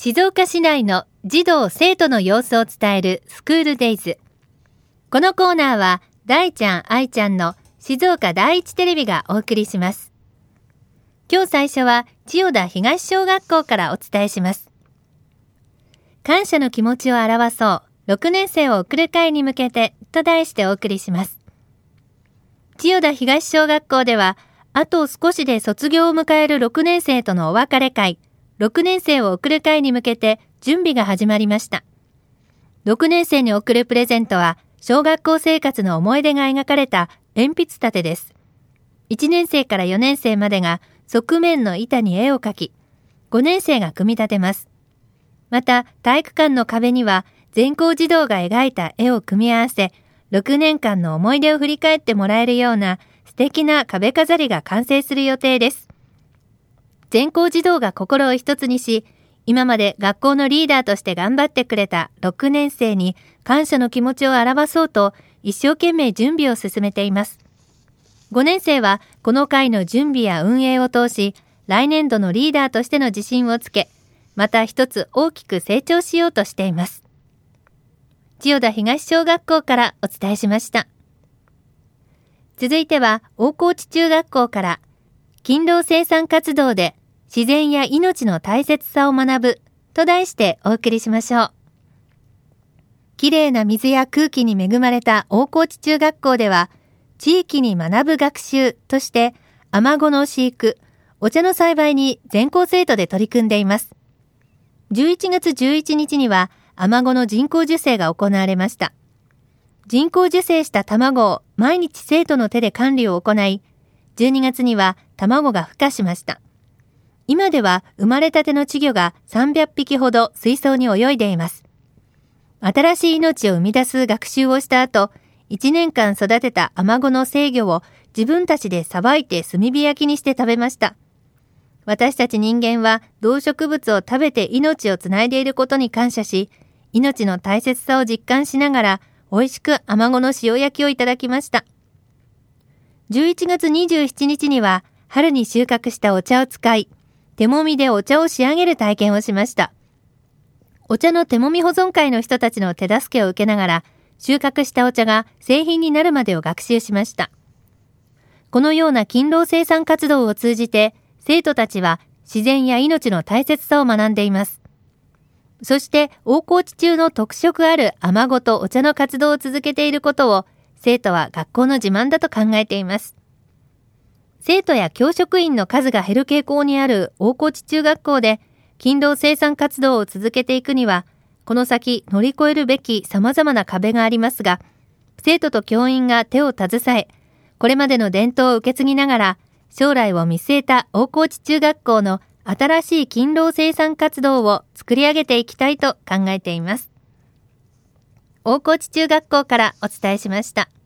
静岡市内の児童生徒の様子を伝えるスクールデイズ。このコーナーは大ちゃん愛ちゃんの静岡第一テレビがお送りします。今日最初は千代田東小学校からお伝えします。感謝の気持ちを表そう6年生を送る会に向けてと題してお送りします。千代田東小学校ではあと少しで卒業を迎える6年生とのお別れ会、6年生を送る会に向けて準備が始まりました。6年生に送るプレゼントは小学校生活の思い出が描かれた鉛筆立てです。1年生から4年生までが側面の板に絵を描き、5年生が組み立てます。また体育館の壁には全校児童が描いた絵を組み合わせ、6年間の思い出を振り返ってもらえるような素敵な壁飾りが完成する予定です。全校児童が心を一つにし、今まで学校のリーダーとして頑張ってくれた6年生に感謝の気持ちを表そうと一生懸命準備を進めています。5年生はこの会の準備や運営を通し、来年度のリーダーとしての自信をつけ、また一つ大きく成長しようとしています。千代田東小学校からお伝えしました。続いては大河内中学校から勤労生産活動で自然や命の大切さを学ぶと題してお送りしましょう。きれいな水や空気に恵まれた大河内中学校では地域に学ぶ学習としてアマゴの飼育、お茶の栽培に全校生徒で取り組んでいます。11月11日にはアマゴの人工授精が行われました。人工授精した卵を毎日生徒の手で管理を行い、12月には卵が孵化しました。今では生まれたての稚魚が300匹ほど水槽に泳いでいます。新しい命を生み出す学習をした後、1年間育てたアマゴの成魚を自分たちでさばいて炭火焼きにして食べました。私たち人間は動植物を食べて命をつないでいることに感謝し、命の大切さを実感しながら美味しくアマゴの塩焼きをいただきました。11月27日には春に収穫したお茶を使い、手もみでお茶を仕上げる体験をしました。お茶の手もみ保存会の人たちの手助けを受けながら、収穫したお茶が製品になるまでを学習しました。このような勤労生産活動を通じて、生徒たちは自然や命の大切さを学んでいます。そして大河内中の特色あるアマゴとお茶の活動を続けていることを、生徒は学校の自慢だと考えています。生徒や教職員の数が減る傾向にある大河内中学校で勤労生産活動を続けていくには、この先乗り越えるべき様々な壁がありますが、生徒と教員が手を携え、これまでの伝統を受け継ぎながら、将来を見据えた大河内中学校の新しい勤労生産活動を作り上げていきたいと考えています。大河内中学校からお伝えしました。